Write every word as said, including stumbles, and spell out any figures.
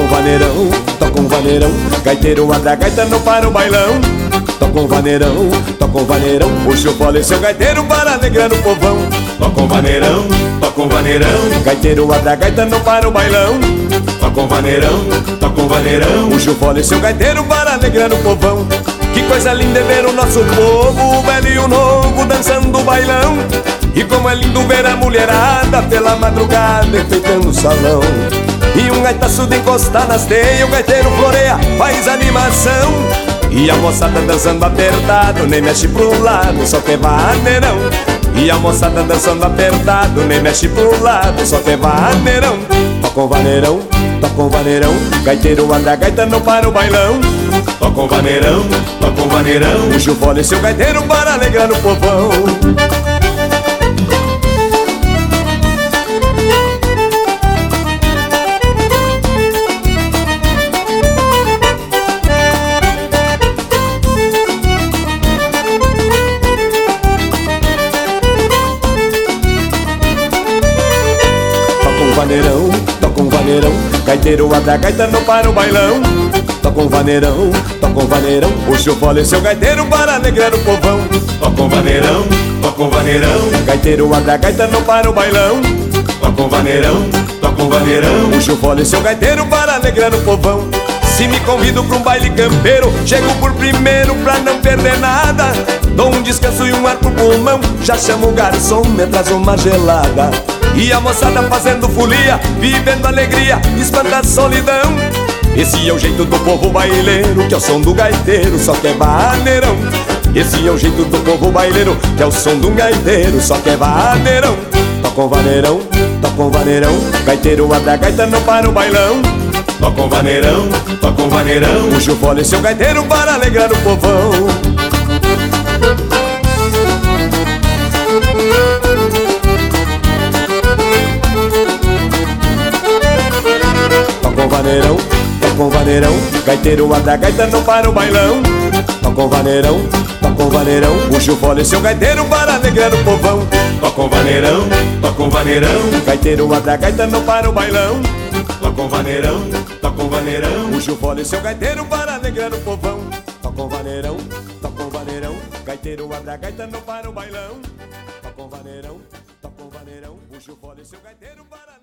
um vaneirão, toca um vaneirão, gaiteiro abre a gaita não para o bailão. Toca um vaneirão, toca um vaneirão, puxa o fole seu gaiteiro para alegrar o povão. Toca um vaneirão, toca um vaneirão, Gaiteiro abre a gaita não para o bailão. toca um vaneirão, toca um vaneirão, Puxa o fole seu gaiteiro para alegrar o povão. Que coisa linda é ver o nosso povo, o velho e o novo, dançando o bailão. E como é lindo ver a mulherada pela madrugada enfeitando o salão. E um gaitaço de encostar nas teias, o gaiteiro floreia, faz animação. E a moçada dançando apertado, nem mexe pro lado, só quer vaneirão. E a moçada dançando apertado, nem mexe pro lado, só quer vaneirão. Toca um vaneirão, toca um vaneirão, gaiteiro abre a gaita não para o bailão. toca um vaneirão, toca um vaneirão, Puxa o fole seu gaiteiro para alegrar o povão. Toca um vaneirão, toca um vaneirão, gaiteiro abre a gaita não para o bailão. Toca um vaneirão, toca um vaneirão, puxa o fole seu gaiteiro para alegrar o povão. toca um vaneirão, toca um vaneirão, Gaiteiro abre a gaita não para o bailão. toca um vaneirão, toca um vaneirão, Puxa o fole seu gaiteiro para alegrar o povão. Se me convido pra um baile campeiro, chego por primeiro pra não perder nada. Dou um descanso e um ar pro pulmão, já chamo o garçom, me traz uma gelada. E a moçada fazendo folia, vivendo alegria, espanta a solidão. Esse é o jeito do povo baileiro, que é o som do gaiteiro, só quer vaneirão. Esse é o jeito do povo baileiro, que é o som do gaiteiro, só quer vaneirão. Toca um vaneirão, toca um vaneirão, gaiteiro abre a gaita não para o bailão. toca um vaneirão, toca um vaneirão, Puxa o fole seu gaiteiro para alegrar o povão. Toca um vaneirão, toca um vaneirão, gaiteiro abre a gaita não para o bailão. Toca um vaneirão, toca um vaneirão, puxa o fole seu gaiteiro para alegrar o povão. toca um vaneirão, toca um vaneirão, Gaiteiro abre a gaita não para o bailão. toca um vaneirão, toca um vaneirão, Puxa o fole seu gaiteiro para alegrar o povão. Toca um vaneirão, toca um vaneirão, gaiteiro abre a gaita não para o bailão. Toca um vaneirão, toca um vaneirão, puxa o fole seu gaiteiro para